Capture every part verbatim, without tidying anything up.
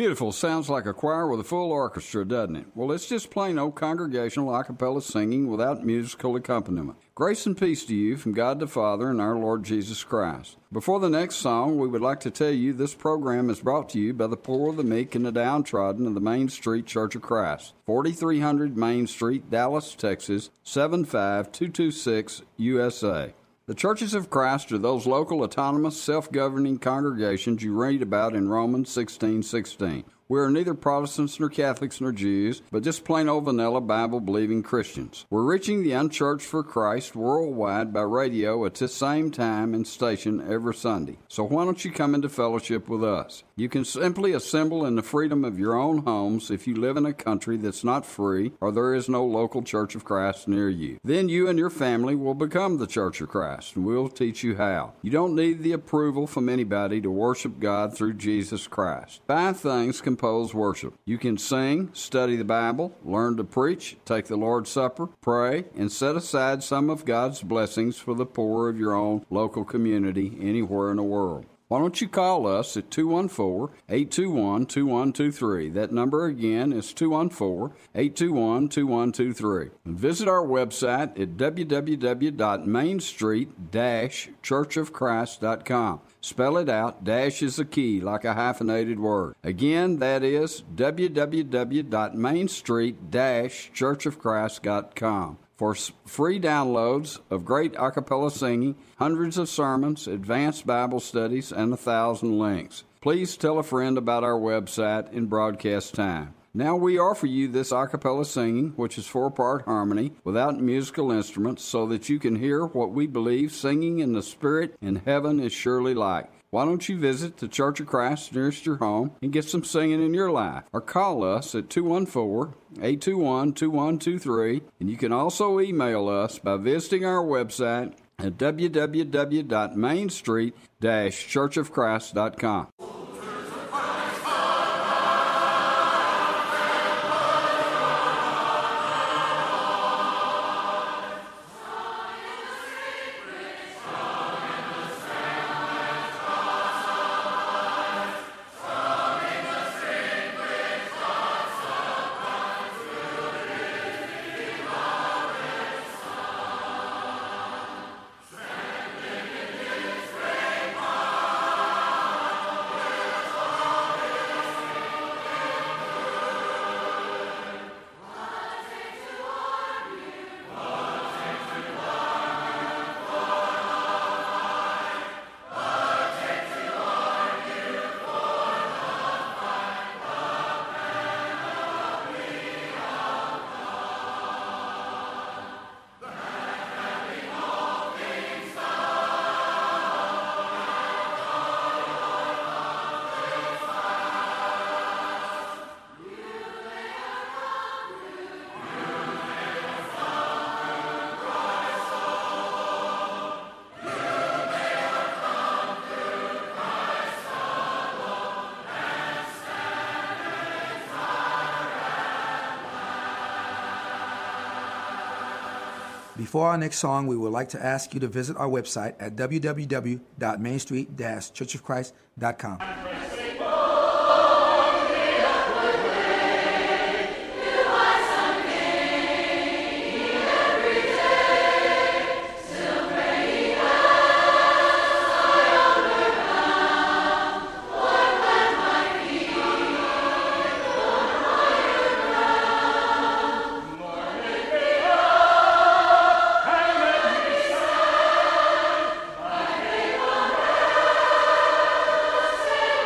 Beautiful. Sounds like a choir with a full orchestra, doesn't it? Well, it's just plain old congregational a cappella singing without musical accompaniment. Grace and peace to you from God the Father and our Lord Jesus Christ. Before the next song, we would like to tell you this program is brought to you by the poor, the meek, and the downtrodden of the Main Street Church of Christ, forty-three hundred Main Street, Dallas, Texas, seven five two two six, U S A. The churches of Christ are those local, autonomous, self-governing congregations you read about in Romans sixteen sixteen. We are neither Protestants nor Catholics nor Jews, but just plain old vanilla Bible-believing Christians. We're reaching the unchurched for Christ worldwide by radio at the same time and station every Sunday. So why don't you come into fellowship with us? You can simply assemble in the freedom of your own homes if you live in a country that's not free or there is no local Church of Christ near you. Then you and your family will become the Church of Christ, and we'll teach you how. You don't need the approval from anybody to worship God through Jesus Christ. Five things compose worship. You can sing, study the Bible, learn to preach, take the Lord's Supper, pray, and set aside some of God's blessings for the poor of your own local community anywhere in the world. Why don't you call us at two one four, eight two one, two one two three. That number again is two one four, eight two one, two one two three. And visit our website at w w w dot main street dash church of christ dot com. Spell it out. Dash is a key, like a hyphenated word. Again, that is w w w dot main street dash church of christ dot com. For free downloads of great a cappella singing, hundreds of sermons, advanced Bible studies, and a thousand links. Please tell a friend about our website in broadcast time. Now we offer you this a cappella singing, which is four-part harmony, without musical instruments, so that you can hear what we believe singing in the Spirit in heaven is surely like. Why don't you visit the Church of Christ nearest your home and get some singing in your life? Or call us at two one four, eight two one, two one two three. And you can also email us by visiting our website at w w w dot main street dash church of christ dot com. Before our next song, we would like to ask you to visit our website at w w w dot main street dash church of christ dot com. Say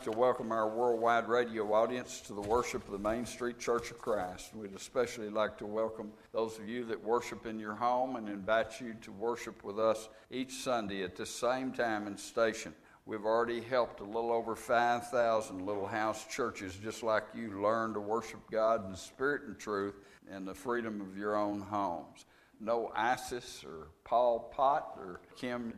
like to welcome our worldwide radio audience to the worship of the Main Street Church of Christ. We'd especially like to welcome those of you that worship in your home and invite you to worship with us each Sunday at the same time and station. We've already helped a little over five thousand little house churches just like you learn to worship God in spirit and truth and the freedom of your own homes. No ISIS or Pol Pot or Kim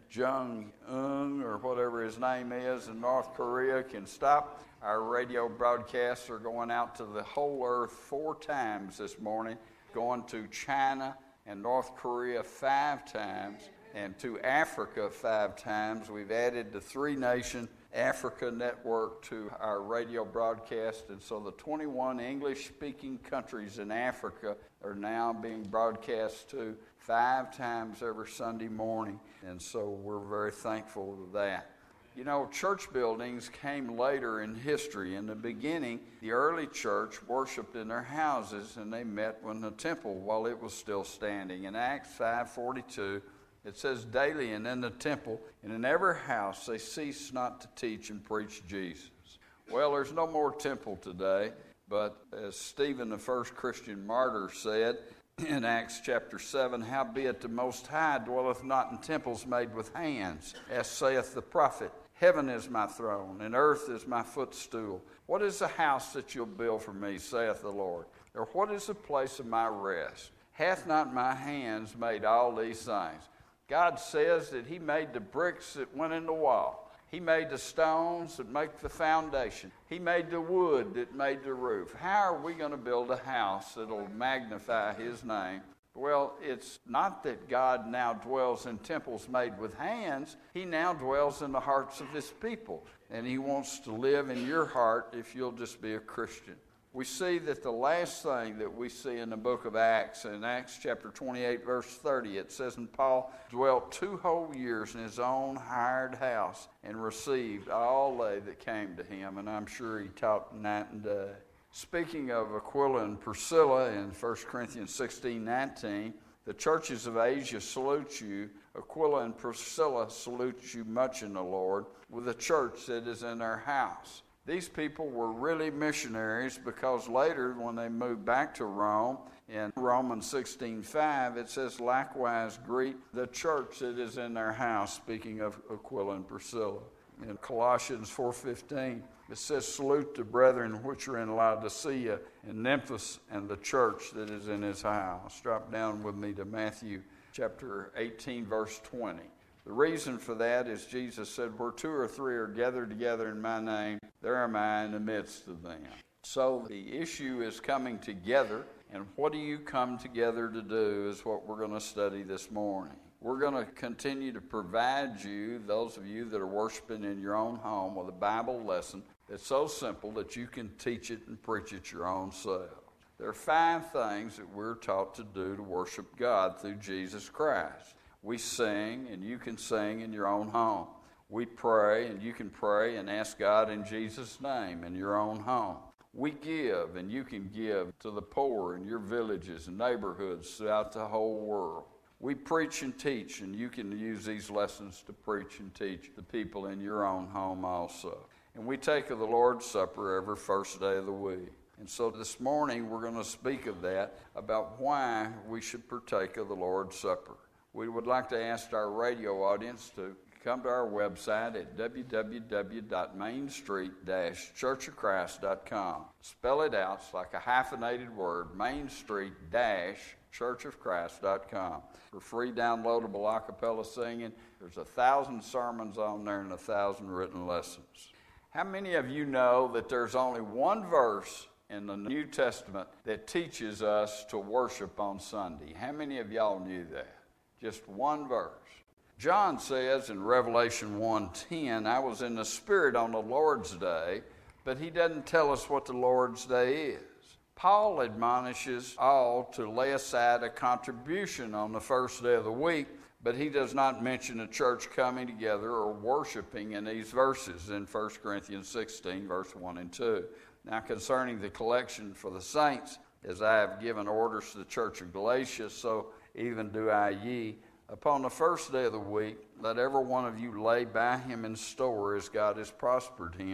Jong-un or whatever his name is in North Korea can stop. Our radio broadcasts are going out to the whole earth four times this morning, going to China and North Korea five times, and to Africa five times. We've added the three-nation Africa network to our radio broadcast, and so the twenty-one English-speaking countries in Africa are now being broadcast to five times every Sunday morning, and so we're very thankful for that. You know, church buildings came later in history. In the beginning, the early church worshiped in their houses, and they met in the temple while it was still standing. In Acts five forty-two, it says, daily and in the temple and in every house they cease not to teach and preach Jesus. Well, there's no more temple today, but as Stephen, the first Christian martyr, said in Acts chapter seven, howbeit the Most High dwelleth not in temples made with hands, as saith the prophet, heaven is my throne, and earth is my footstool. What is the house that you'll build for me, saith the Lord? Or what is the place of my rest? Hath not my hands made all these things? God says that he made the bricks that went in the wall. He made the stones that make the foundation. He made the wood that made the roof. How are we going to build a house that will magnify his name? Well, it's not that God now dwells in temples made with hands. He now dwells in the hearts of his people, and he wants to live in your heart if you'll just be a Christian. We see that the last thing that we see in the book of Acts, in Acts chapter twenty-eight, verse thirty, it says, and Paul dwelt two whole years in his own hired house and received all they that came to him. And I'm sure he taught night and day. Speaking of Aquila and Priscilla in First Corinthians sixteen nineteen, the churches of Asia salute you. Aquila and Priscilla salute you much in the Lord, with the church that is in their house. These people were really missionaries because later when they moved back to Rome, in Romans sixteen five, it says, likewise greet the church that is in their house, speaking of Aquila and Priscilla. In Colossians four fifteen, it says, salute the brethren which are in Laodicea and Nymphas and the church that is in his house. Drop down with me to Matthew chapter eighteen, verse twenty. The reason for that is Jesus said, where two or three are gathered together in my name, there am I in the midst of them. So the issue is coming together, and what do you come together to do is what we're going to study this morning. We're going to continue to provide you, those of you that are worshiping in your own home, with a Bible lesson that's so simple that you can teach it and preach it your own self. There are five things that we're taught to do to worship God through Jesus Christ. We sing, and you can sing in your own home. We pray, and you can pray and ask God in Jesus' name in your own home. We give, and you can give to the poor in your villages and neighborhoods throughout the whole world. We preach and teach, and you can use these lessons to preach and teach the people in your own home also. And we take of the Lord's Supper every first day of the week. And so this morning we're going to speak of that, about why we should partake of the Lord's Supper. We would like to ask our radio audience to come to our website at w w w dot main street dash church of christ dot com. Spell it out. It's like a hyphenated word, main street dash church of christ dot com. For free downloadable a cappella singing, there's a thousand sermons on there and a thousand written lessons. How many of you know that there's only one verse in the New Testament that teaches us to worship on Sunday? How many of y'all knew that? Just one verse. John says in Revelation one ten, I was in the Spirit on the Lord's day, but he doesn't tell us what the Lord's day is. Paul admonishes all to lay aside a contribution on the first day of the week, but he does not mention the church coming together or worshiping in these verses in First Corinthians sixteen, verse one and two. Now concerning the collection for the saints, as I have given orders to the church of Galatia, so even do I ye. Upon the first day of the week, let every one of you lay by him in store as God has prospered him,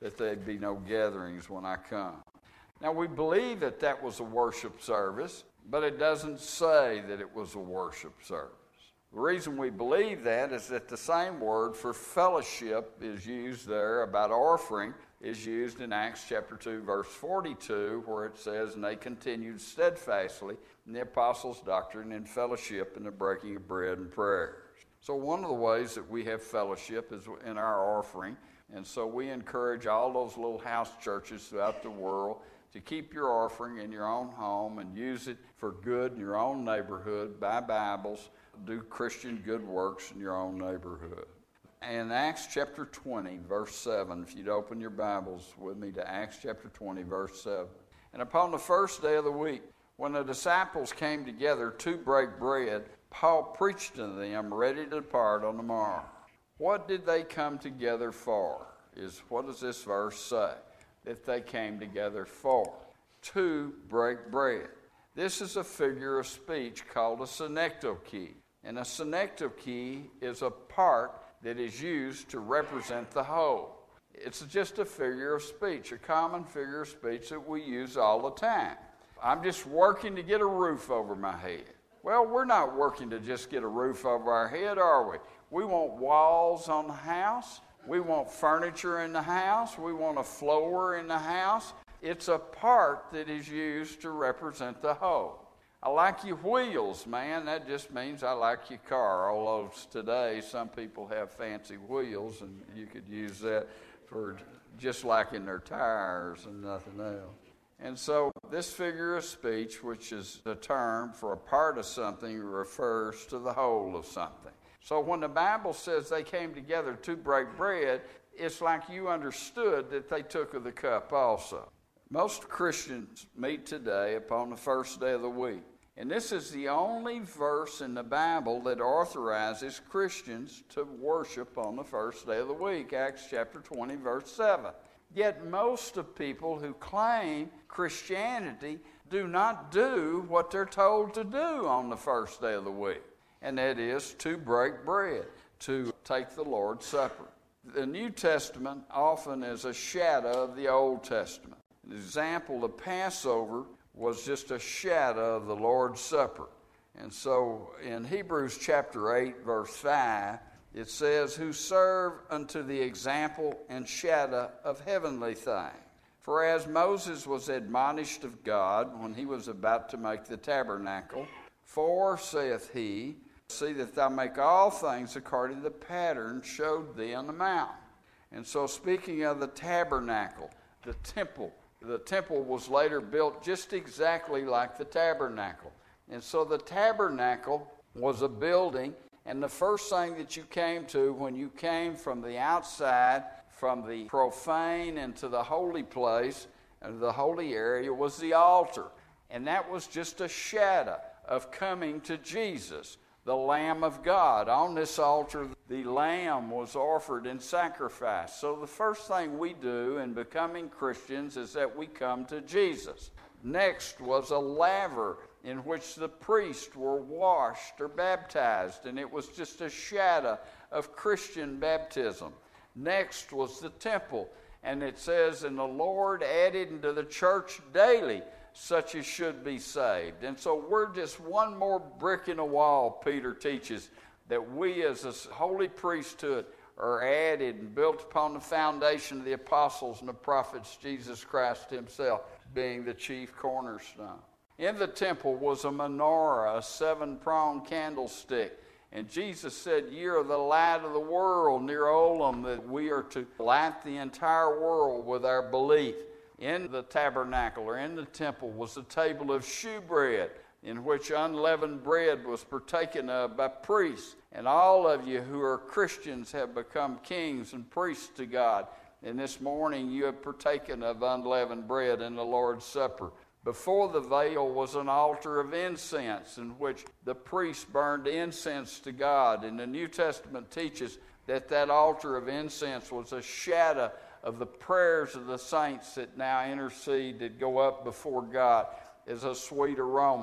that there'd be no gatherings when I come. Now, we believe that that was a worship service, but it doesn't say that it was a worship service. The reason we believe that is that the same word for fellowship is used there about offering is used in Acts chapter two, verse forty-two, where it says, and they continued steadfastly in the apostles' doctrine and fellowship in the breaking of bread and prayers. So one of the ways that we have fellowship is in our offering, and so we encourage all those little house churches throughout the world to keep your offering in your own home and use it for good in your own neighborhood, buy Bibles, do Christian good works in your own neighborhood. And Acts chapter twenty, verse seven, if you'd open your Bibles with me to Acts chapter twenty, verse seven. And upon the first day of the week, when the disciples came together to break bread, Paul preached to them, ready to depart on the morrow. What did they come together for? Is what does this verse say? That they came together for? To break bread. This is a figure of speech called a synecdoche. And a synecdoche is a part that is used to represent the whole. It's just a figure of speech, a common figure of speech that we use all the time. I'm just working to get a roof over my head. Well, we're not working to just get a roof over our head, are we? We want walls on the house. We want furniture in the house. We want a floor in the house. It's a part that is used to represent the whole. I like your wheels, man. That just means I like your car. Although today some people have fancy wheels, and you could use that for just liking their tires and nothing else. And so this figure of speech, which is a term for a part of something, refers to the whole of something. So when the Bible says they came together to break bread, it's like you understood that they took of the cup also. Most Christians meet today upon the first day of the week. And this is the only verse in the Bible that authorizes Christians to worship on the first day of the week, Acts chapter twenty, verse seven. Yet most of people who claim Christianity do not do what they're told to do on the first day of the week, and that is to break bread, to take the Lord's Supper. The New Testament often is a shadow of the Old Testament. An example, the Passover was just a shadow of the Lord's Supper. And so in Hebrews chapter eight, verse five, it says, who serve unto the example and shadow of heavenly things. For as Moses was admonished of God when he was about to make the tabernacle, for, saith he, see that thou make all things according to the pattern showed thee on the mount. And so speaking of the tabernacle, the temple, the temple was later built just exactly like the tabernacle. And so the tabernacle was a building, and the first thing that you came to when you came from the outside, from the profane into the holy place, and the holy area, was the altar. And that was just a shadow of coming to Jesus, the Lamb of God. On this altar, the lamb was offered in sacrifice. So the first thing we do in becoming Christians is that we come to Jesus. Next was a laver in which the priests were washed or baptized, and it was just a shadow of Christian baptism. Next was the temple, and it says, and the Lord added into the church daily such as should be saved. And so we're just one more brick in the wall, Peter teaches, that we as a holy priesthood are added and built upon the foundation of the apostles and the prophets, Jesus Christ himself being the chief cornerstone. In the temple was a menorah, a seven-pronged candlestick. And Jesus said, ye are the light of the world, near Olam, that we are to light the entire world with our belief. In the tabernacle or in the temple was a table of shewbread, in which unleavened bread was partaken of by priests. And all of you who are Christians have become kings and priests to God. And this morning you have partaken of unleavened bread in the Lord's Supper. Before the veil was an altar of incense in which the priests burned incense to God. And the New Testament teaches that that altar of incense was a shadow of the prayers of the saints that now intercede, that go up before God as a sweet aroma.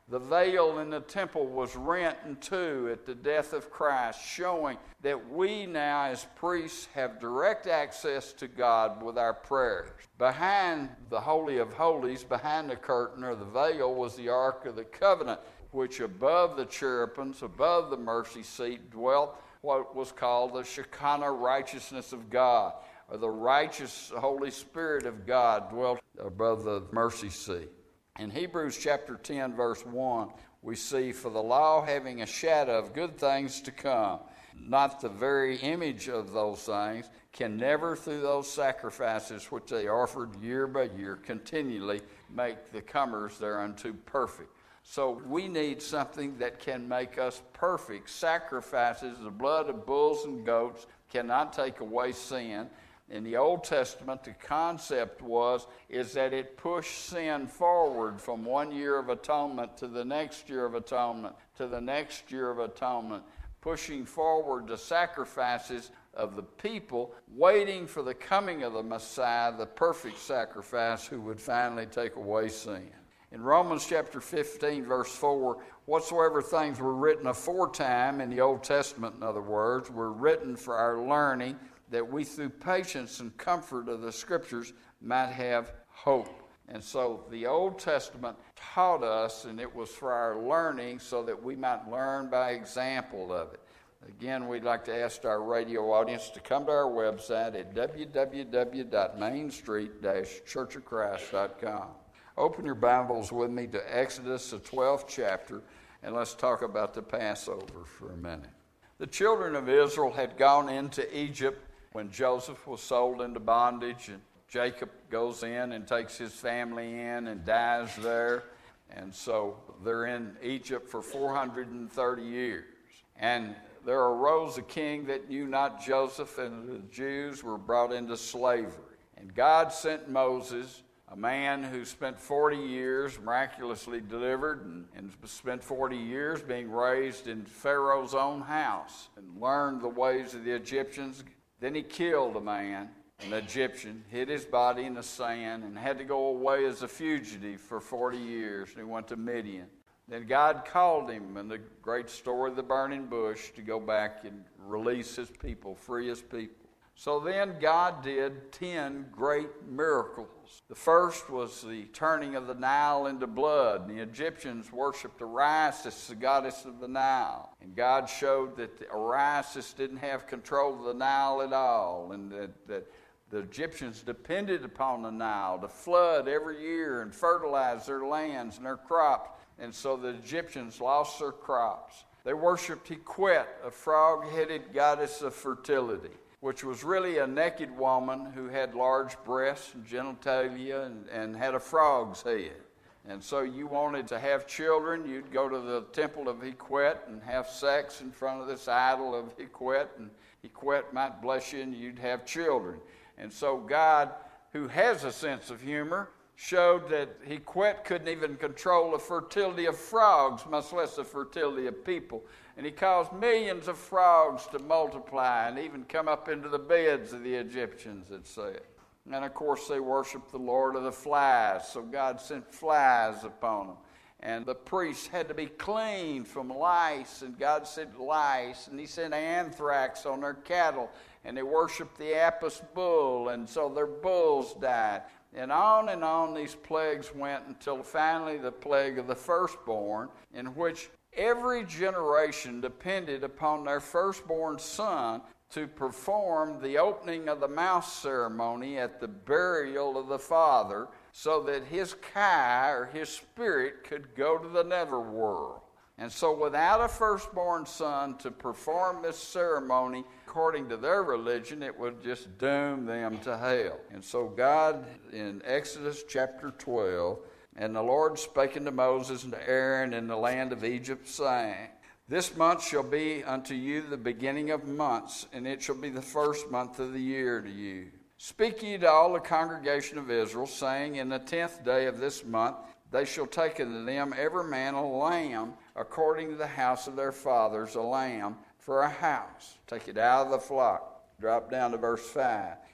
The veil in the temple was rent in two at the death of Christ, showing that we now as priests have direct access to God with our prayers. Behind the Holy of Holies, behind the curtain or the veil, was the Ark of the Covenant, which above the cherubims, above the mercy seat, dwelt what was called the Shekinah righteousness of God, or the righteous Holy Spirit of God dwelt above the mercy seat. In Hebrews chapter ten, verse one, we see, for the law having a shadow of good things to come, not the very image of those things, can never through those sacrifices which they offered year by year continually make the comers thereunto perfect. So we need something that can make us perfect. Sacrifices, the blood of bulls and goats, cannot take away sin. In the Old Testament, the concept was is that it pushed sin forward from one year of atonement to the next year of atonement to the next year of atonement, pushing forward the sacrifices of the people, waiting for the coming of the Messiah, the perfect sacrifice who would finally take away sin. In Romans chapter fifteen, verse four, whatsoever things were written aforetime, in the Old Testament, in other words, were written for our learning, that we through patience and comfort of the Scriptures might have hope. And so the Old Testament taught us, and it was for our learning so that we might learn by example of it. Again, we'd like to ask our radio audience to come to our website at w w w dot main street dash church of christ dot com. Open your Bibles with me to Exodus, the twelfth chapter, and let's talk about the Passover for a minute. The children of Israel had gone into Egypt when Joseph was sold into bondage, and Jacob goes in and takes his family in and dies there. And so they're in Egypt for four hundred thirty years. And there arose a king that knew not Joseph, and the Jews were brought into slavery. And God sent Moses, a man who spent forty years miraculously delivered and, and spent forty years being raised in Pharaoh's own house and learned the ways of the Egyptians. Then he killed a man, an Egyptian, hid his body in the sand, and had to go away as a fugitive for forty years. And he went to Midian. Then God called him in the great story of the burning bush to go back and release his people, free his people. So then God did ten great miracles. The first was the turning of the Nile into blood. The Egyptians worshipped Isis, the goddess of the Nile. And God showed that Isis didn't have control of the Nile at all, and that, that the Egyptians depended upon the Nile to flood every year and fertilize their lands and their crops. And so the Egyptians lost their crops. They worshipped Hequet, a frog-headed goddess of fertility, which was really a naked woman who had large breasts and genitalia and, and had a frog's head. And so you wanted to have children, you'd go to the temple of Hequet and have sex in front of this idol of Hequet, and Hequet might bless you and you'd have children. And so God, who has a sense of humor, showed that Hequet couldn't even control the fertility of frogs, much less the fertility of people. And he caused millions of frogs to multiply and even come up into the beds of the Egyptians, it said. And of course they worshiped the Lord of the flies, so God sent flies upon them. And the priests had to be cleaned from lice, and God sent lice, and he sent anthrax on their cattle, and they worshiped the Apis bull, and so their bulls died. And on and on these plagues went until finally the plague of the firstborn, in which every generation depended upon their firstborn son to perform the opening of the mouth ceremony at the burial of the father, so that his kai, or his spirit, could go to the netherworld. And so without a firstborn son to perform this ceremony, according to their religion, it would just doom them to hell. And so God, in Exodus chapter twelve, and the Lord spake unto Moses and to Aaron in the land of Egypt, saying, This month shall be unto you the beginning of months, and it shall be the first month of the year to you. Speak ye to all the congregation of Israel, saying, In the tenth day of this month they shall take unto them every man a lamb, according to the house of their fathers, a lamb for a house. Take it out of the flock. Drop down to verse five.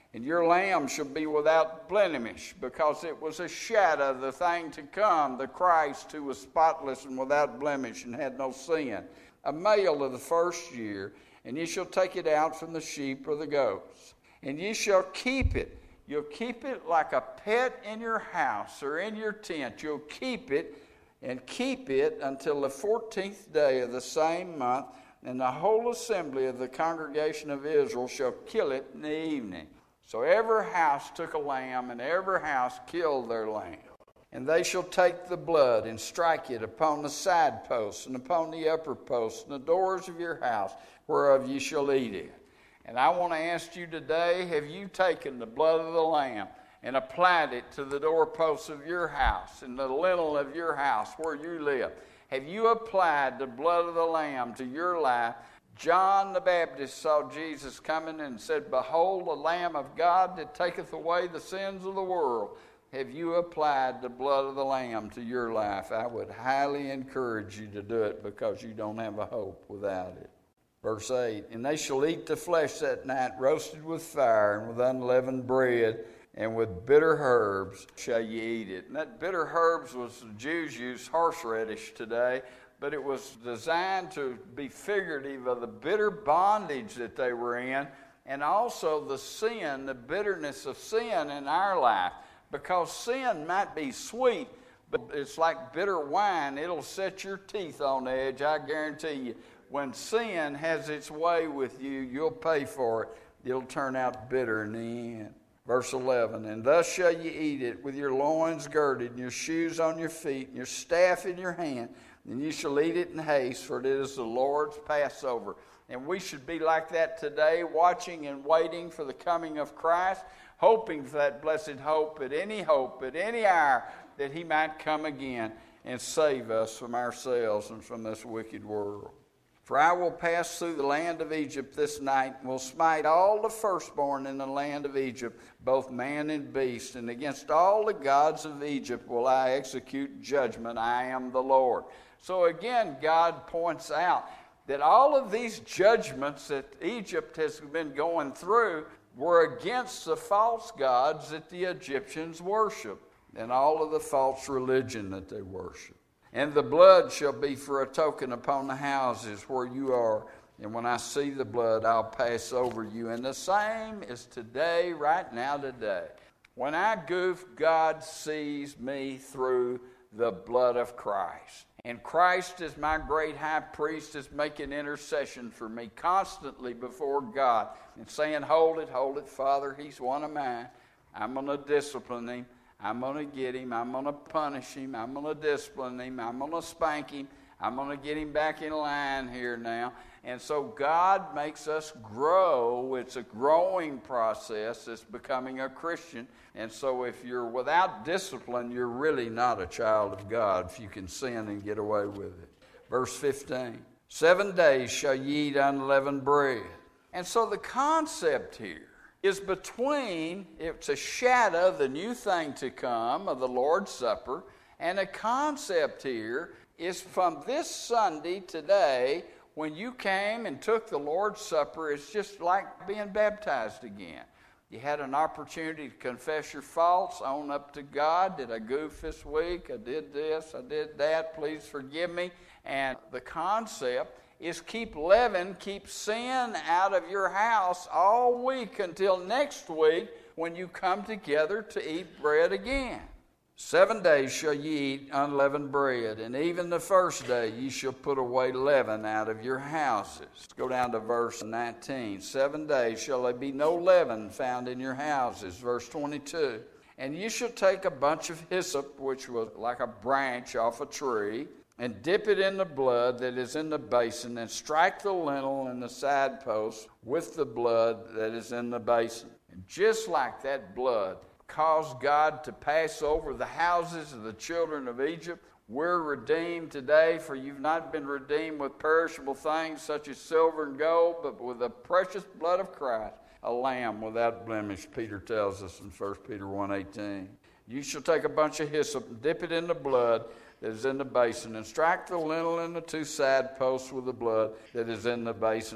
And your lamb shall be without blemish, because it was a shadow of the thing to come, the Christ who was spotless and without blemish and had no sin, a male of the first year. And ye shall take it out from the sheep or the goats, and ye shall keep it. You'll keep it like a pet in your house or in your tent. You'll keep it and keep it until the fourteenth day of the same month, and the whole assembly of the congregation of Israel shall kill it in the evening. So every house took a lamb, and every house killed their lamb. And they shall take the blood and strike it upon the side posts and upon the upper posts and the doors of your house, whereof ye shall eat it. And I want to ask you today, have you taken the blood of the lamb and applied it to the doorposts of your house and the lintel of your house where you live? Have you applied the blood of the lamb to your life? John the Baptist saw Jesus coming and said, "Behold, the Lamb of God that taketh away the sins of the world." Have you applied the blood of the Lamb to your life? I would highly encourage you to do it, because you don't have a hope without it. Verse eight, and they shall eat the flesh that night, roasted with fire, and with unleavened bread, and with bitter herbs shall ye eat it. And that bitter herbs was, the Jews used horseradish today, but it was designed to be figurative of the bitter bondage that they were in, and also the sin, the bitterness of sin in our life. Because sin might be sweet, but it's like bitter wine. It'll set your teeth on edge, I guarantee you. When sin has its way with you, you'll pay for it. It'll turn out bitter in the end. Verse eleven, and thus shall ye eat it, with your loins girded, and your shoes on your feet, and your staff in your hand. And you shall eat it in haste, for it is the Lord's Passover. And we should be like that today, watching and waiting for the coming of Christ, hoping for that blessed hope, at any hope, at any hour, that he might come again and save us from ourselves and from this wicked world. For I will pass through the land of Egypt this night, and will smite all the firstborn in the land of Egypt, both man and beast, and against all the gods of Egypt will I execute judgment. I am the Lord. So again, God points out that all of these judgments that Egypt has been going through were against the false gods that the Egyptians worship, and all of the false religion that they worship. And the blood shall be for a token upon the houses where you are. And when I see the blood, I'll pass over you. And the same is today, right now, today. When I goof, God sees me through the blood of Christ. And Christ, as my great high priest, is making intercession for me constantly before God and saying, hold it, hold it, Father, he's one of mine. I'm going to discipline him. I'm going to get him. I'm going to punish him. I'm going to discipline him. I'm going to spank him. I'm going to get him back in line here now. And so God makes us grow. It's a growing process. It's becoming a Christian. And so if you're without discipline, you're really not a child of God if you can sin and get away with it. Verse fifteen, seven days shall ye eat unleavened bread. And so the concept here is between, it's a shadow of the new thing to come, of the Lord's Supper, and a concept here is from this Sunday today, when you came and took the Lord's Supper, it's just like being baptized again. You had an opportunity to confess your faults, own up to God. Did I goof this week? I did this, I did that, please forgive me. And the concept is keep leaven, keep sin out of your house all week until next week when you come together to eat bread again. Seven days shall ye eat unleavened bread, and even the first day ye shall put away leaven out of your houses. Let's go down to verse nineteen. Seven days shall there be no leaven found in your houses. Verse twenty-two. And ye shall take a bunch of hyssop, which was like a branch off a tree, and dip it in the blood that is in the basin, and strike the lintel and the side posts with the blood that is in the basin. And just like that blood caused God to pass over the houses of the children of Egypt, we're redeemed today, for you've not been redeemed with perishable things such as silver and gold, but with the precious blood of Christ, a lamb without blemish, Peter tells us in First Peter one eighteen. You shall take a bunch of hyssop and dip it in the blood that is in the basin, and strike the lintel and the two side posts with the blood that is in the basin.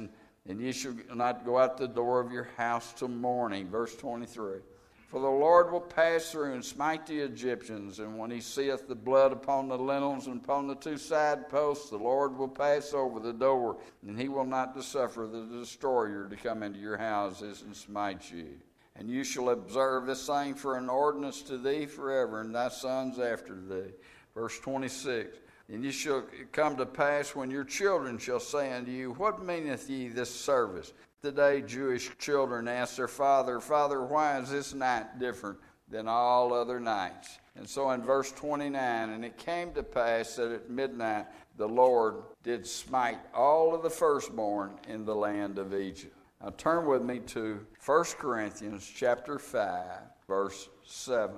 And ye shall not go out the door of your house till morning. Verse twenty-three. For the Lord will pass through and smite the Egyptians, and when he seeth the blood upon the lintels and upon the two side posts, the Lord will pass over the door, and he will not suffer the destroyer to come into your houses and smite you. And you shall observe this thing for an ordinance to thee forever, and thy sons after thee. Verse twenty-six. And it shall come to pass when your children shall say unto you, What meaneth ye this service? Today Jewish children ask their father, Father, why is this night different than all other nights? And so in verse twenty-nine, and it came to pass that at midnight the Lord did smite all of the firstborn in the land of Egypt. Now turn with me to First Corinthians chapter five, verse seven.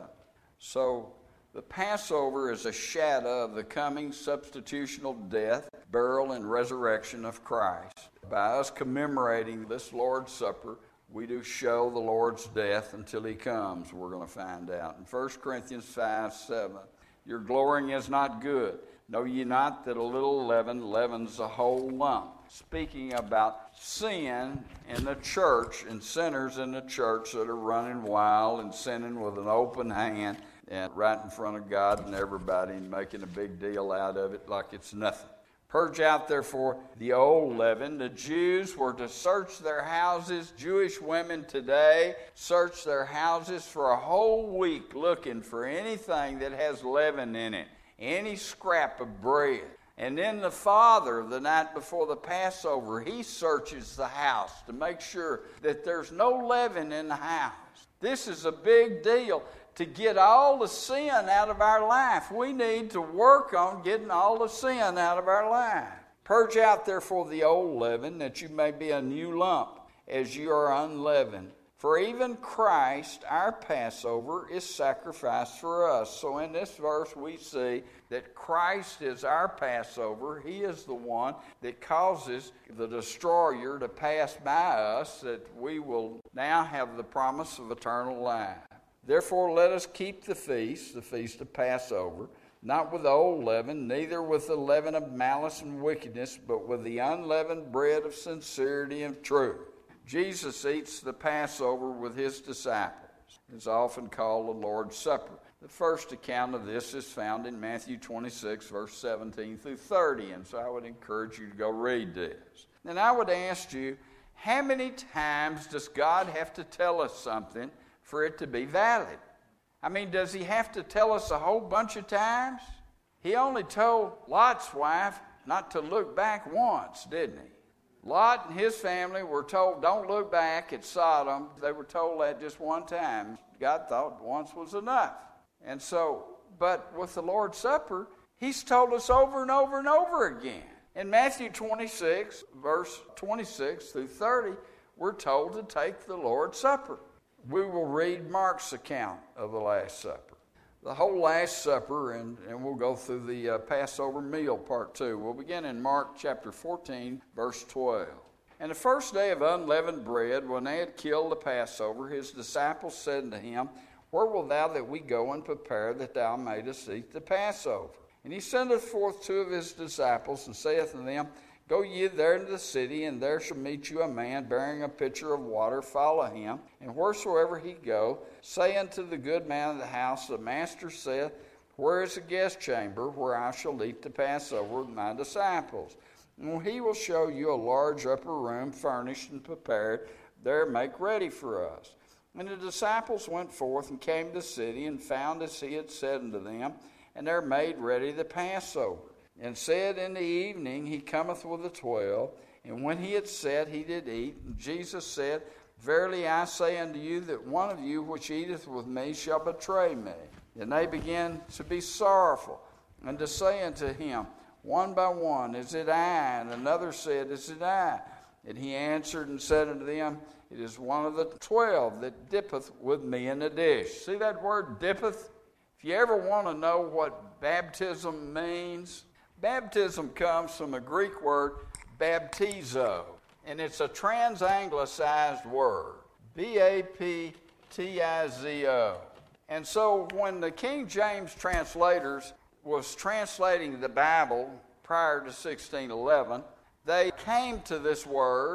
So the Passover is a shadow of the coming substitutional death, burial, and resurrection of Christ. By us commemorating this Lord's Supper, we do show the Lord's death until he comes, we're going to find out. In First Corinthians five, seven, your glorying is not good. Know ye not that a little leaven leavens the whole lump? Speaking about sin in the church and sinners in the church that are running wild and sinning with an open hand and right in front of God and everybody and making a big deal out of it like it's nothing. Purge out, therefore, the old leaven. The Jews were to search their houses. Jewish women today search their houses for a whole week looking for anything that has leaven in it, any scrap of bread. And then the father, the night before the Passover, he searches the house to make sure that there's no leaven in the house. This is a big deal. To get all the sin out of our life, we need to work on getting all the sin out of our life. Purge out, therefore, the old leaven, that you may be a new lump, as you are unleavened. For even Christ, our Passover, is sacrificed for us. So in this verse we see that Christ is our Passover. He is the one that causes the destroyer to pass by us, that we will now have the promise of eternal life. Therefore let us keep the feast, the feast of Passover, not with the old leaven, neither with the leaven of malice and wickedness, but with the unleavened bread of sincerity and truth. Jesus eats the Passover with his disciples. It's often called the Lord's Supper. The first account of this is found in Matthew twenty-six, verse seventeen through thirty, and so I would encourage you to go read this. And I would ask you, how many times does God have to tell us something for it to be valid? I mean, does he have to tell us a whole bunch of times? He only told Lot's wife not to look back once, didn't he? Lot and his family were told, don't look back at Sodom. They were told that just one time. God thought once was enough. And so, but with the Lord's Supper, he's told us over and over and over again. In Matthew twenty-six, verse twenty-six through thirty, we're told to take the Lord's Supper. We will read Mark's account of the Last Supper. The whole Last Supper, and, and we'll go through the uh, Passover meal, part two. We'll begin in Mark chapter fourteen, verse twelve. And the first day of unleavened bread, when they had killed the Passover, his disciples said to him, Where wilt thou that we go and prepare that thou mayest eat the Passover? And he sendeth forth two of his disciples, and saith unto them, Go ye there into the city, and there shall meet you a man bearing a pitcher of water. Follow him. And wheresoever he go, say unto the good man of the house, The master saith, Where is the guest chamber, where I shall eat the Passover with my disciples? And he will show you a large upper room, furnished and prepared. There make ready for us. And the disciples went forth and came to the city, and found as he had said unto them, and there made ready the Passover. And said in the evening, He cometh with the twelve. And when he had said, he did eat. And Jesus said, Verily I say unto you, that one of you which eateth with me shall betray me. And they began to be sorrowful, and to say unto him, one by one, Is it I? And another said, Is it I? And he answered and said unto them, It is one of the twelve that dippeth with me in the dish. See that word, dippeth? If you ever want to know what baptism means, baptism comes from a Greek word, baptizo, and it's a transanglicized word, B A P T I Z O. And so when the King James translators was translating the Bible prior to sixteen eleven, they came to this word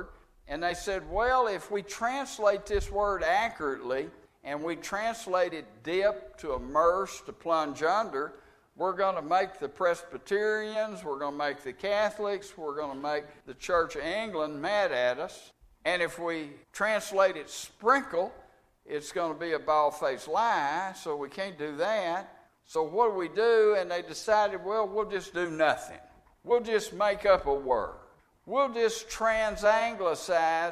And they said, well, if we translate this word accurately and we translate it dip to immerse to plunge under, we're going to make the Presbyterians, we're going to make the Catholics, we're going to make the Church of England mad at us. And if we translate it sprinkle, it's going to be a bald-faced lie, so we can't do that. So what do we do? And they decided, well, we'll just do nothing. We'll just make up a word. We'll just trans-anglicize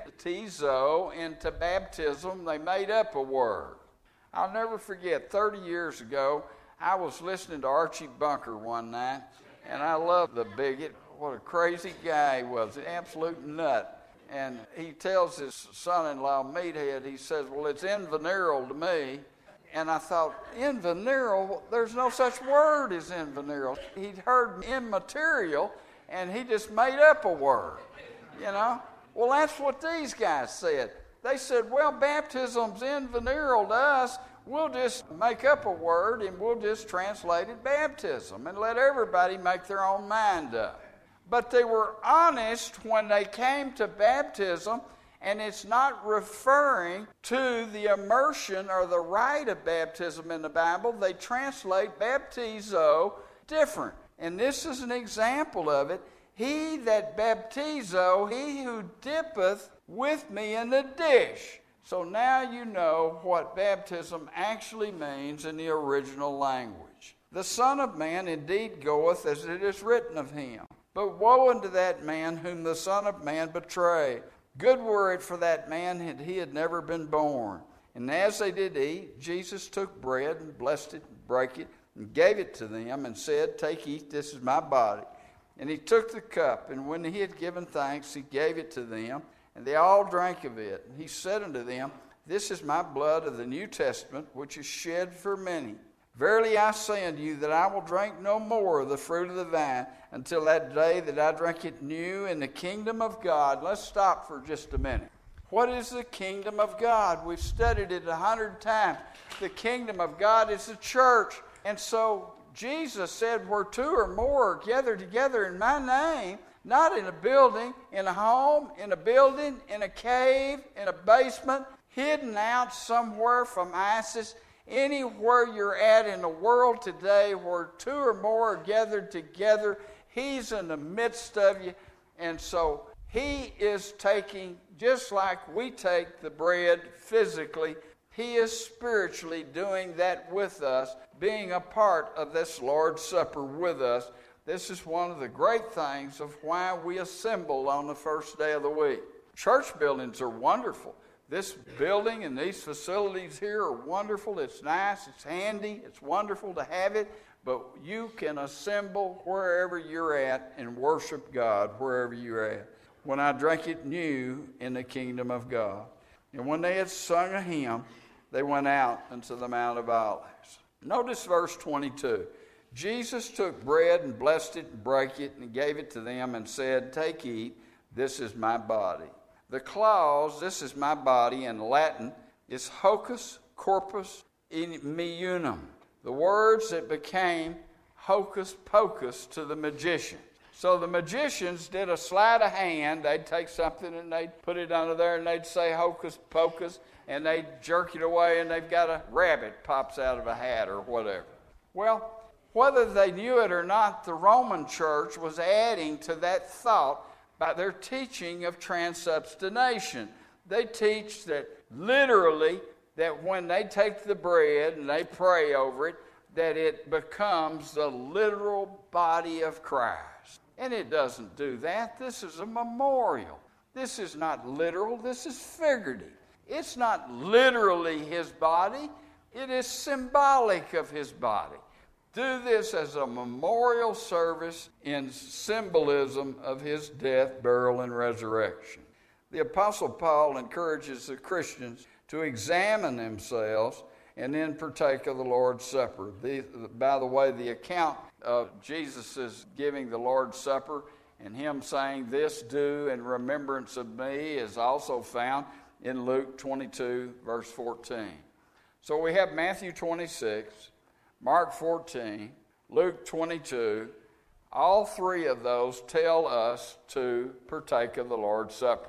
baptizo into baptism. They made up a word. I'll never forget, thirty years ago, I was listening to Archie Bunker one night, and I loved the bigot. What a crazy guy he was, an absolute nut. And he tells his son-in-law, Meathead, he says, well, it's invenereal to me. And I thought, invenereal? There's no such word as invenereal. He'd heard immaterial, and he just made up a word, you know? Well, that's what these guys said. They said, well, baptism's invenereal to us. We'll just make up a word, and we'll just translate it baptism and let everybody make their own mind up. But they were honest when they came to baptism, and it's not referring to the immersion or the rite of baptism in the Bible. They translate baptizo different. And this is an example of it. He that baptizo, he who dippeth with me in the dish. So now you know what baptism actually means in the original language. The Son of Man indeed goeth as it is written of him. But woe unto that man whom the Son of Man betray. Good were it for that man had he had never been born. And as they did eat, Jesus took bread and blessed it and brake it and gave it to them and said, take, eat, this is my body. And he took the cup, and when he had given thanks, he gave it to them, and they all drank of it. And he said unto them, this is my blood of the New Testament, which is shed for many. Verily I say unto you that I will drink no more of the fruit of the vine until that day that I drink it new in the kingdom of God. Let's stop for just a minute. What is the kingdom of God? We've studied it a hundred times. The kingdom of God is the church. And so Jesus said, where two or more are gathered together in my name, not in a building, in a home, in a building, in a cave, in a basement, hidden out somewhere from ISIS, anywhere you're at in the world today where two or more are gathered together, he's in the midst of you. And so he is taking, just like we take the bread physically, he is spiritually doing that with us, being a part of this Lord's Supper with us. This is one of the great things of why we assemble on the first day of the week. Church buildings are wonderful. This building and these facilities here are wonderful. It's nice. It's handy. It's wonderful to have it. But you can assemble wherever you're at and worship God wherever you're at. When I drank it new in the kingdom of God. And when they had sung a hymn, they went out into the Mount of Olives. Notice verse twenty-two. Jesus took bread and blessed it and brake it and gave it to them and said, take, eat, this is my body. The clause, this is my body, in Latin, is hocus corpus in meunum. The words that became hocus pocus to the magician. So the magicians did a sleight of hand. They'd take something and they'd put it under there and they'd say hocus pocus, and they'd jerk it away and they've got a rabbit pops out of a hat or whatever. Well, whether they knew it or not, the Roman church was adding to that thought by their teaching of transubstantiation. They teach that literally that when they take the bread and they pray over it, that it becomes the literal body of Christ. And it doesn't do that. This is a memorial. This is not literal. This is figurative. It's not literally his body. It is symbolic of his body. Do this as a memorial service in symbolism of his death, burial, and resurrection. The Apostle Paul encourages the Christians to examine themselves and then partake of the Lord's Supper. The, by the way, the account of Jesus' giving the Lord's Supper and him saying, this do in remembrance of me, is also found in Luke twenty-two, verse fourteen. So we have Matthew twenty-six, Mark fourteen, Luke twenty-two. All three of those tell us to partake of the Lord's Supper.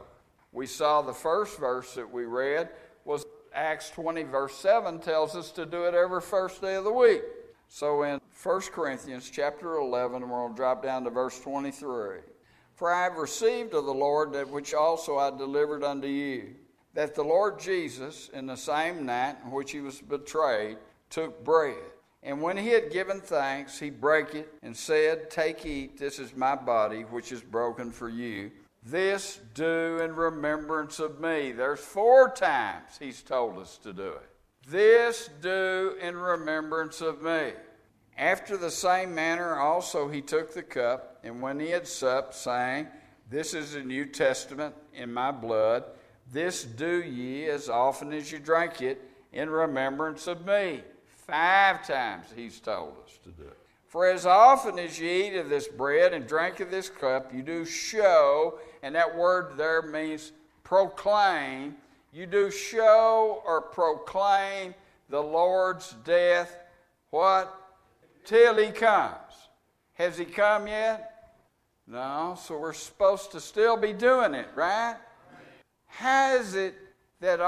We saw the first verse that we read was Acts twenty, verse seven, tells us to do it every first day of the week. So in First Corinthians chapter eleven, we're going to drop down to verse twenty-three. For I have received of the Lord that which also I delivered unto you, that the Lord Jesus, in the same night in which he was betrayed, took bread. And when he had given thanks, he brake it and said, Take, eat, this is my body, which is broken for you. This do in remembrance of me. There's four times he's told us to do it. This do in remembrance of me. After the same manner also he took the cup, and when he had supped, saying, This is the New Testament in my blood. This do ye as often as you drink it in remembrance of me. Five times he's told us to do it. For as often as you eat of this bread and drink of this cup, you do show, and that word there means proclaim, you do show or proclaim the Lord's death, what? Till he comes. Has he come yet? No, so we're supposed to still be doing it, right? How is it that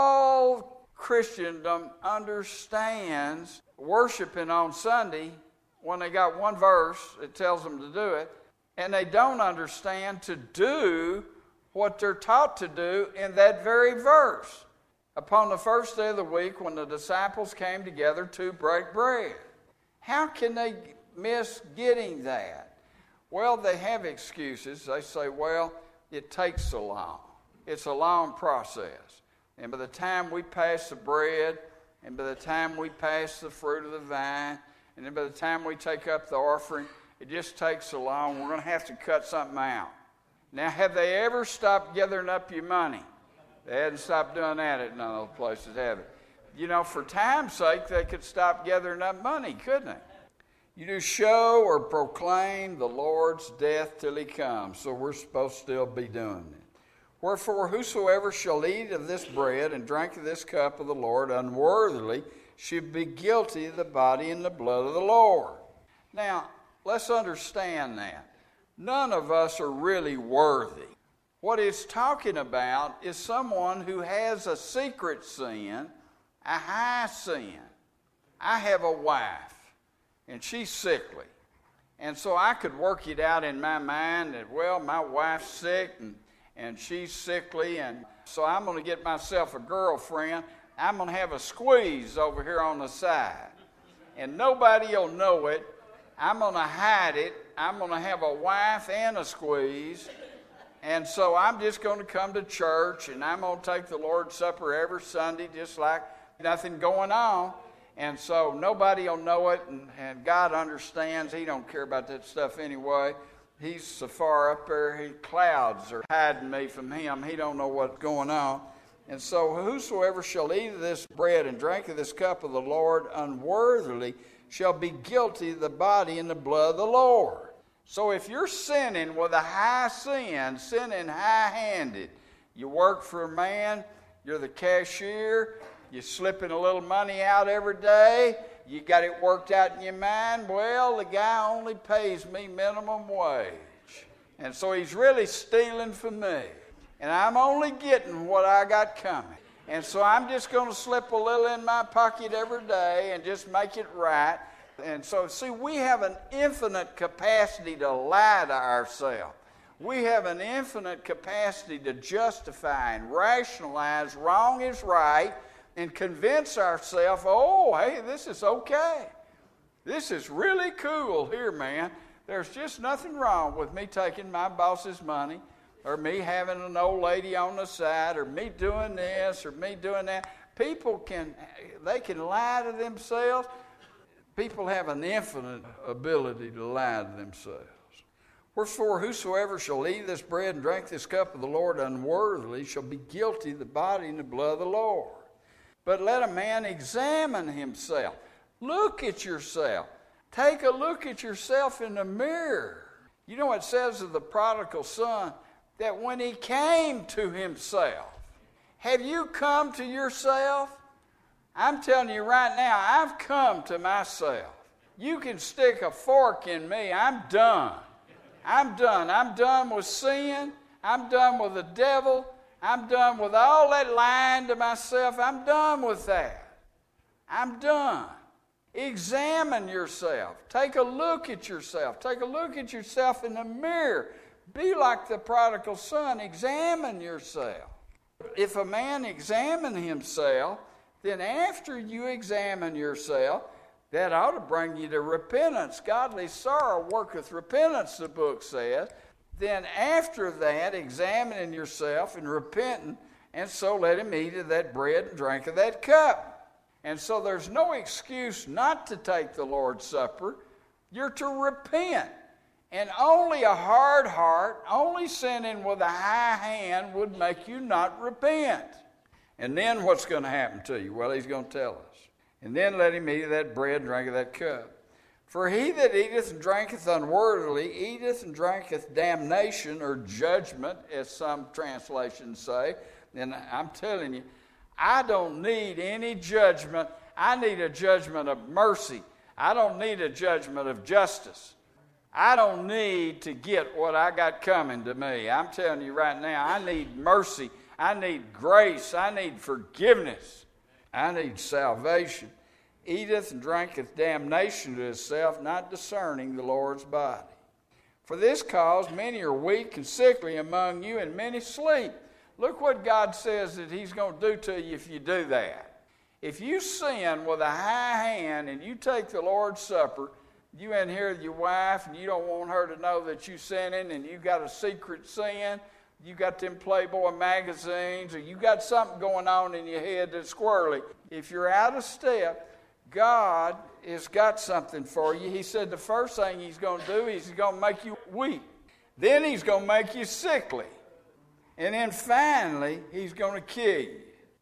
all Christendom understands worshiping on Sunday when they got one verse that tells them to do it, and they don't understand to do what they're taught to do in that very verse? Upon the first day of the week, when the disciples came together to break bread. How can they miss getting that? Well, they have excuses. They say, well, it takes so long. It's a long process. And by the time we pass the bread, and by the time we pass the fruit of the vine, and then by the time we take up the offering, it just takes so long. We're going to have to cut something out. Now, have they ever stopped gathering up your money? They hadn't stopped doing that at none of those places, have they? You know, for time's sake, they could stop gathering up money, couldn't they? You do show or proclaim the Lord's death till he comes. So we're supposed to still be doing it. Wherefore, whosoever shall eat of this bread and drink of this cup of the Lord unworthily should be guilty of the body and the blood of the Lord. Now, let's understand that. None of us are really worthy. What it's talking about is someone who has a secret sin, a high sin. I have a wife, and she's sickly. And so I could work it out in my mind that, well, my wife's sick, and, and she's sickly, and so I'm going to get myself a girlfriend. I'm going to have a squeeze over here on the side. And nobody will know it. I'm going to hide it. I'm going to have a wife and a squeeze. And so I'm just going to come to church, and I'm going to take the Lord's Supper every Sunday just like nothing going on. And so nobody will know it, and, and God understands. He don't care about that stuff anyway. He's so far up there, he clouds are hiding me from him. He don't know what's going on. And so whosoever shall eat of this bread and drink of this cup of the Lord unworthily shall be guilty of the body and the blood of the Lord. So if you're sinning with a high sin, sinning high-handed, you work for a man, you're the cashier, you're slipping a little money out every day, you got it worked out in your mind, well, the guy only pays me minimum wage. And so he's really stealing from me. And I'm only getting what I got coming. And so I'm just going to slip a little in my pocket every day and just make it right. And so, see, we have an infinite capacity to lie to ourselves. We have an infinite capacity to justify and rationalize wrong is right and convince ourselves, oh, hey, this is okay. This is really cool here, man. There's just nothing wrong with me taking my boss's money, or me having an old lady on the side, or me doing this, or me doing that. People can, they can lie to themselves. People have an infinite ability to lie to themselves. Wherefore, whosoever shall eat this bread and drink this cup of the Lord unworthily shall be guilty of the body and the blood of the Lord. But let a man examine himself. Look at yourself. Take a look at yourself in the mirror. You know what it says of the prodigal son? That when he came to himself, have you come to yourself? I'm telling you right now, I've come to myself. You can stick a fork in me. I'm done. I'm done. I'm done with sin. I'm done with the devil. I'm done with all that lying to myself. I'm done with that. I'm done. Examine yourself. Take a look at yourself. Take a look at yourself in the mirror. Be like the prodigal son. Examine yourself. If a man examine himself, then after you examine yourself, that ought to bring you to repentance. Godly sorrow worketh repentance, the book says. Then after that, examining yourself and repenting, and so let him eat of that bread and drink of that cup. And so there's no excuse not to take the Lord's Supper. You're to repent. And only a hard heart, only sinning with a high hand would make you not repent. And then what's going to happen to you? Well, he's going to tell us. And then let him eat of that bread and drink of that cup. For he that eateth and drinketh unworthily eateth and drinketh damnation or judgment, as some translations say. And I'm telling you, I don't need any judgment. I need a judgment of mercy. I don't need a judgment of justice. I don't need to get what I got coming to me. I'm telling you right now, I need mercy. I need grace. I need forgiveness. I need salvation. Eateth and drinketh damnation to himself, not discerning the Lord's body. For this cause many are weak and sickly among you, and many sleep. Look what God says that he's going to do to you if you do that. If you sin with a high hand and you take the Lord's Supper, you in here with your wife and you don't want her to know that you're sinning and you got a secret sin, you got them Playboy magazines, or you got something going on in your head that's squirrely. If you're out of step, God has got something for you. He said the first thing he's going to do is he's going to make you weak. Then he's going to make you sickly. And then finally, he's going to kill you.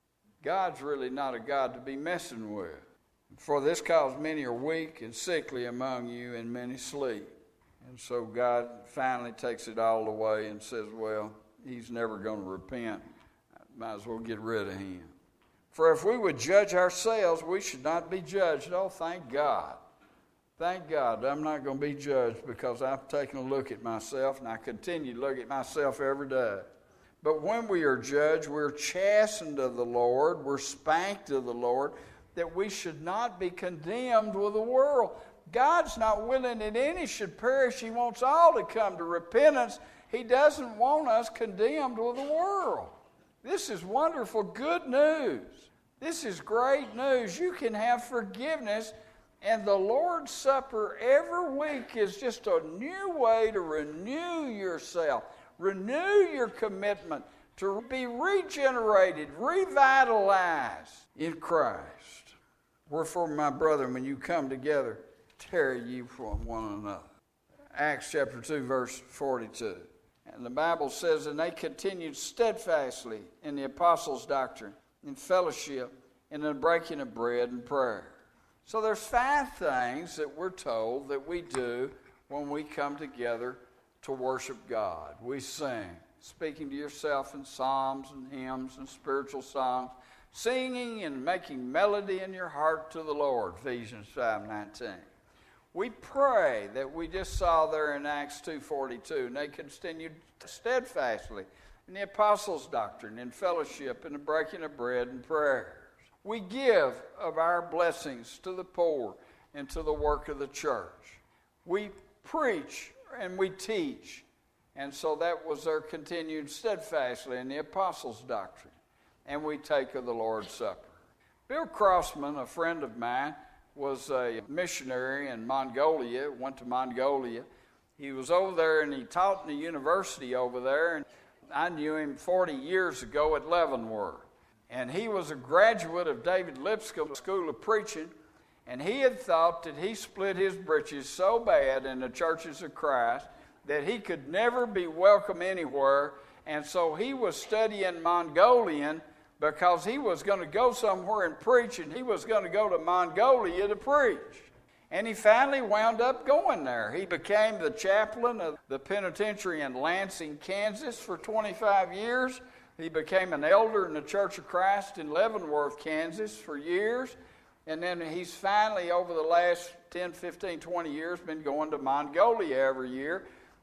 God's really not a God to be messing with. For this cause many are weak and sickly among you, and many sleep. And so God finally takes it all away and says, well, he's never going to repent. Might as well get rid of him. For if we would judge ourselves, we should not be judged. Oh, thank God. Thank God I'm not going to be judged because I've taken a look at myself, and I continue to look at myself every day. But when we are judged, we're chastened of the Lord, we're spanked of the Lord, that we should not be condemned with the world. God's not willing that any should perish. He wants all to come to repentance. He doesn't want us condemned with the world. This is wonderful, good news. This is great news. You can have forgiveness, and the Lord's Supper every week is just a new way to renew yourself, renew your commitment to be regenerated, revitalized in Christ. Wherefore, my brethren, when you come together, tarry ye from one another. Acts chapter two, verse forty-two. And the Bible says, and they continued steadfastly in the apostles' doctrine, in fellowship, in the breaking of bread and prayer. So there's five things that we're told that we do when we come together to worship God. We sing, speaking to yourself in psalms and hymns and spiritual songs, singing and making melody in your heart to the Lord, Ephesians five nineteen. We pray that we just saw there in Acts two forty-two, and they continued steadfastly in the apostles' doctrine, in fellowship, in the breaking of bread and prayers. We give of our blessings to the poor and to the work of the church. We preach and we teach, and so that was their continued steadfastly in the apostles' doctrine. And we take of the Lord's Supper. Bill Crossman, a friend of mine, was a missionary in Mongolia, went to Mongolia. He was over there and he taught in the university over there. And I knew him forty years ago at Leavenworth. And he was a graduate of David Lipscomb School of Preaching. And he had thought that he split his britches so bad in the churches of Christ that he could never be welcome anywhere. And so he was studying Mongolian because he was going to go somewhere and preach, and he was going to go to Mongolia to preach. And he finally wound up going there. He became the chaplain of the penitentiary in Lansing, Kansas for twenty-five years. He became an elder in the Church of Christ in Leavenworth, Kansas for years. And then he's finally, over the last ten, fifteen, twenty years, been going to Mongolia every year.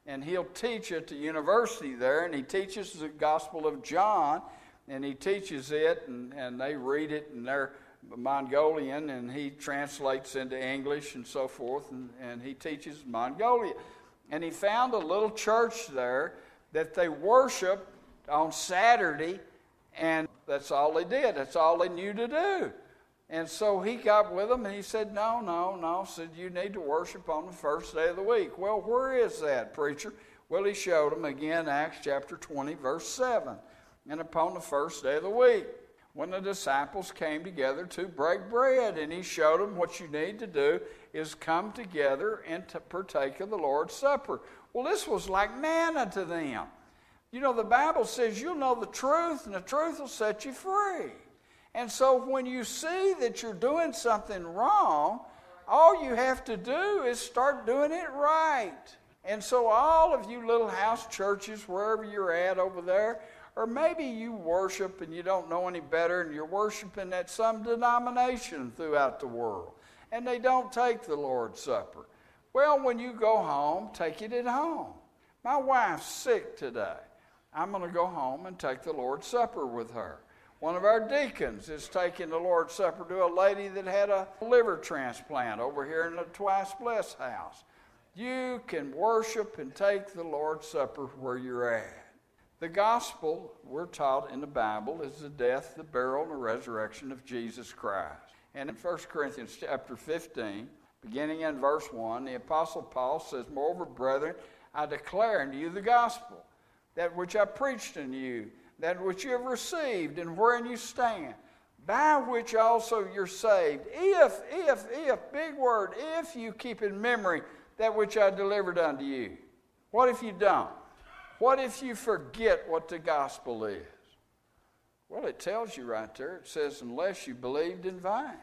and he'll teach at the university there, and he teaches the Gospel of John, and he teaches it, and, and they read it, and they're Mongolian, and he translates into English and so forth, and, and he teaches Mongolia. And he found a little church there that they worship on Saturday, and that's all they did. That's all they knew to do. And so he got with them, and he said, no, no, no. Said, you need to worship on the first day of the week. Well, where is that, preacher? Well, he showed them again, Acts chapter twenty, verse seven. And upon the first day of the week, when the disciples came together to break bread, and he showed them what you need to do is come together and to partake of the Lord's Supper. Well, this was like manna to them. You know, the Bible says you'll know the truth, and the truth will set you free. And so when you see that you're doing something wrong, all you have to do is start doing it right. And so all of you little house churches, wherever you're at over there, or maybe you worship and you don't know any better, and you're worshiping at some denomination throughout the world, and they don't take the Lord's Supper. Well, when you go home, take it at home. My wife's sick today. I'm going to go home and take the Lord's Supper with her. One of our deacons is taking the Lord's Supper to a lady that had a liver transplant over here in the Twice Blessed house. You can worship and take the Lord's Supper where you're at. The gospel, we're taught in the Bible, is the death, the burial, and the resurrection of Jesus Christ. And in First Corinthians chapter fifteen, beginning in verse one, the Apostle Paul says, moreover, brethren, I declare unto you the gospel, that which I preached unto you, that which you have received, and wherein you stand, by which also you're saved. If, if, if, big word, if you keep in memory that which I delivered unto you. What if you don't? What if you forget what the gospel is? Well, it tells you right there. It says, unless you believed in vain.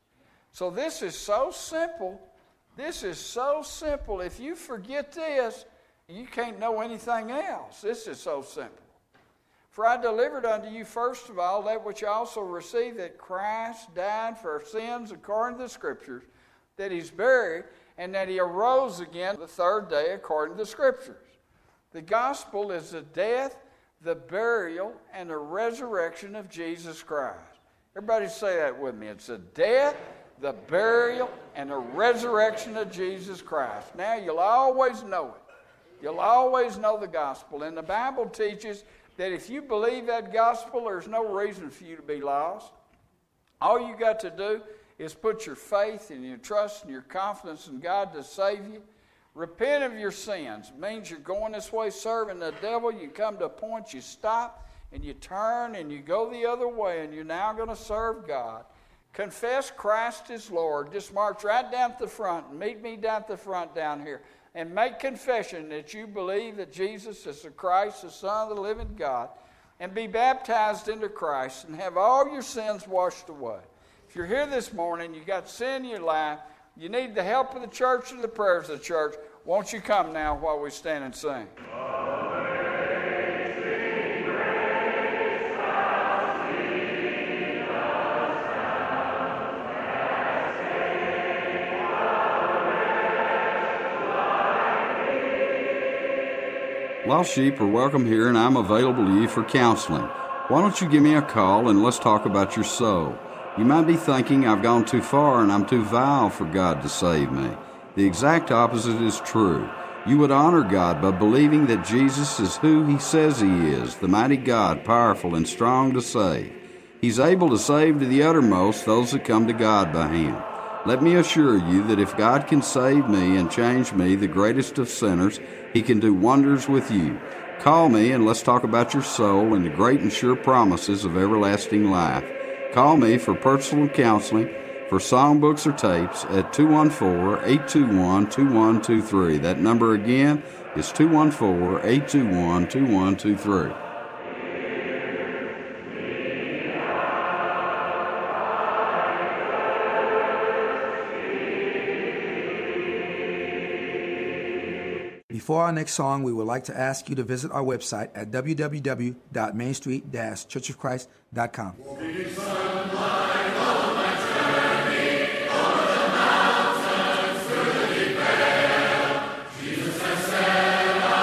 So this is so simple. This is so simple. If you forget this, you can't know anything else. This is so simple. For I delivered unto you first of all that which I also received, that Christ died for our sins according to the Scriptures, that he's buried, and that he arose again the third day according to the Scriptures. The gospel is the death, the burial, and the resurrection of Jesus Christ. Everybody say that with me. It's the death, the burial, and the resurrection of Jesus Christ. Now you'll always know it. You'll always know the gospel. And the Bible teaches that if you believe that gospel, there's no reason for you to be lost. All you got to do is put your faith and your trust and your confidence in God to save you. Repent of your sins. It means you're going this way serving the devil. You come to a point you stop and you turn and you go the other way, and you're now going to serve God. Confess Christ is Lord. Just march right down to the front and meet me down at the front down here. And make confession that you believe that Jesus is the Christ, the Son of the living God, and be baptized into Christ and have all your sins washed away. If you're here this morning, you got sin in your life, you need the help of the church and the prayers of the church, won't you come now while we stand and sing? Lost sheep are welcome here, and I'm available to you for counseling. Why don't you give me a call and let's talk about your soul? You might be thinking I've gone too far and I'm too vile for God to save me. The exact opposite is true. You would honor God by believing that Jesus is who he says he is, the mighty God, powerful and strong to save. He's able to save to the uttermost those that come to God by him. Let me assure you that if God can save me and change me, the greatest of sinners, he can do wonders with you. Call me and let's talk about your soul and the great and sure promises of everlasting life. Call me for personal counseling, for songbooks or tapes at two one four, eight two one, two one two three. That number again is two one four, eight two one, two one two three. Before our next song, we would like to ask you to visit our website at w w w dot main street dash church of christ dot com. Jesus has said,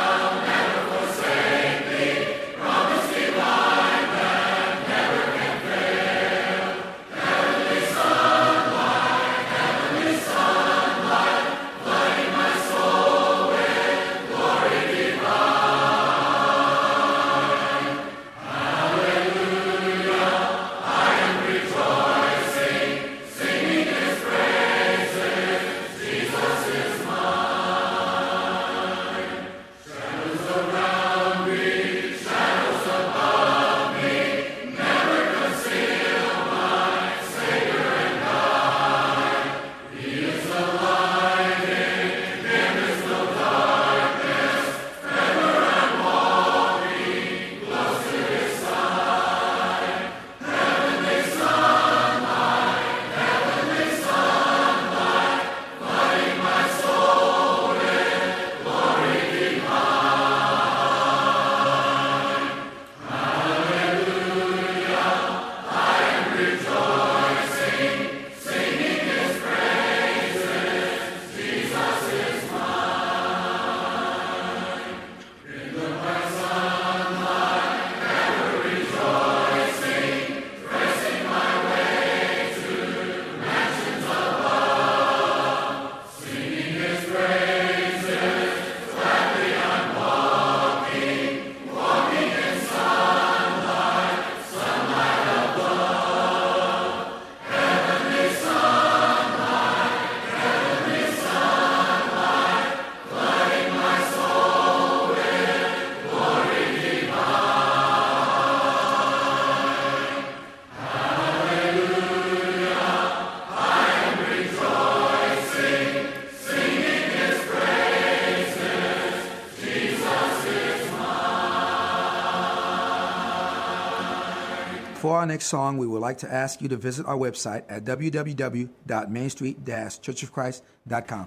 Before our next song, we would like to ask you to visit our website at w w w dot main street dash church of christ dot com.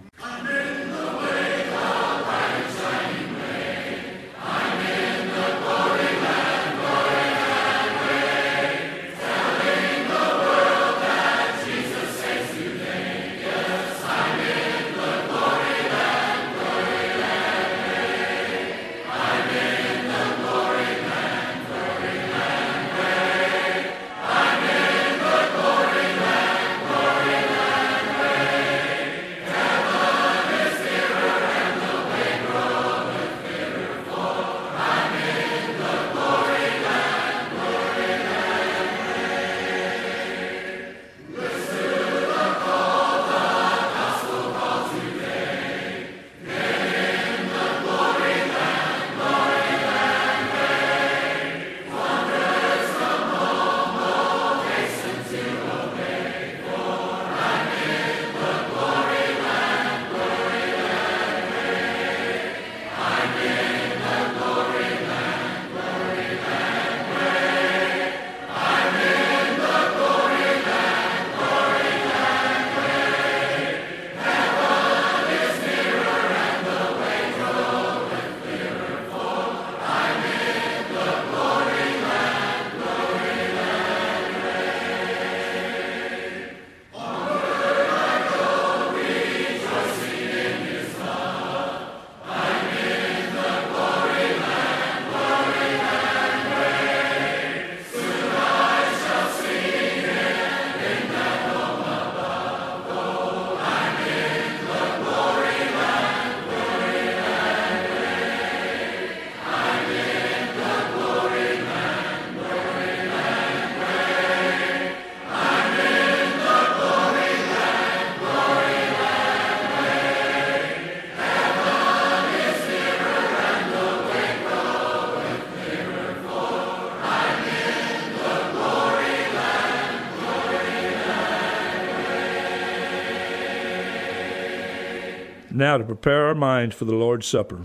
Now to prepare our minds for the Lord's Supper.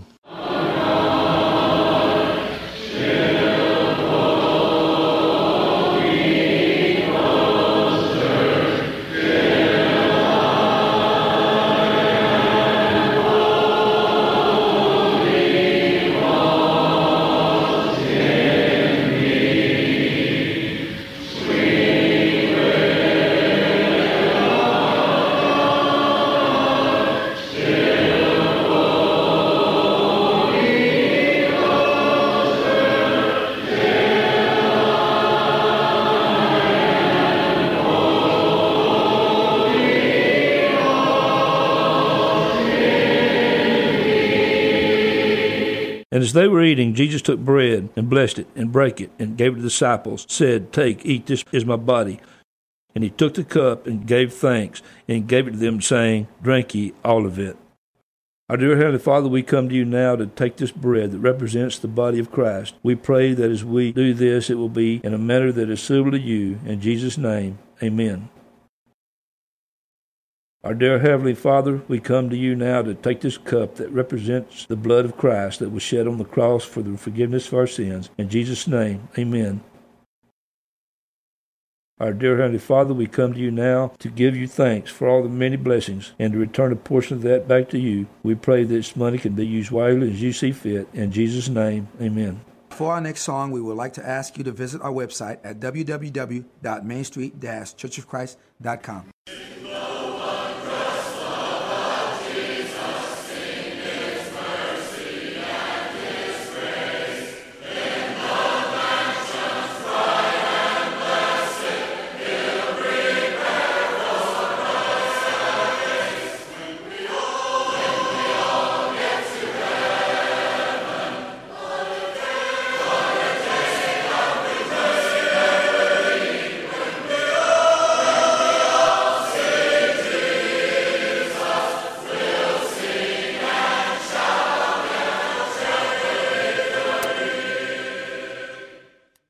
And as they were eating, Jesus took bread and blessed it and brake it and gave it to the disciples, said, "Take, eat, this is my body." And he took the cup and gave thanks and gave it to them, saying, "Drink ye all of it." Our dear Heavenly Father, we come to you now to take this bread that represents the body of Christ. We pray that as we do this, it will be in a manner that is suitable to you. In Jesus' name, amen. Our dear Heavenly Father, we come to you now to take this cup that represents the blood of Christ that was shed on the cross for the forgiveness of our sins. In Jesus' name, amen. Our dear Heavenly Father, we come to you now to give you thanks for all the many blessings and to return a portion of that back to you. We pray that this money can be used wisely as you see fit. In Jesus' name, amen. For our next song, we would like to ask you to visit our website at w w w dot main street dash church of christ dot com.